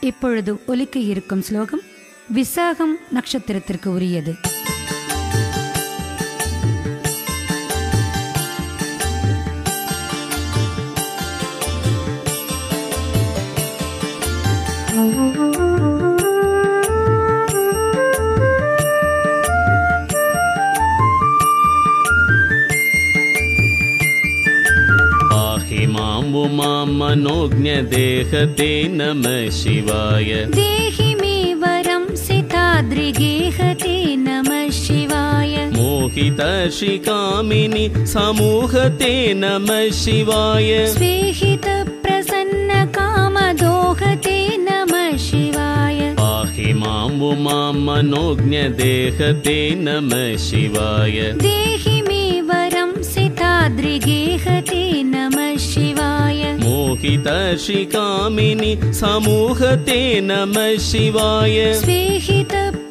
இப்பொழுது ஒலிக்க இருக்கும் ஸ்லோகம் விசாகம் நட்சத்திரத்திற்கு உரியது. मनोज्ञ देहते नमः शिवाय. देहि मे वरं सिताद्रिगेहते नमः शिवाय. मोहितशिकामिनि समूहते नमः शिवाय. स्वेहित प्रसन्न कामदोहते नमः शिवाय. पाहि मां उमां मनोज्ञ देहते नमः शिवाय. देहि मे वरं सिताद्रिगेहते नमः शिवाय. मोहितशिकामिनि समूहते नमः शिवाय. स्वेहित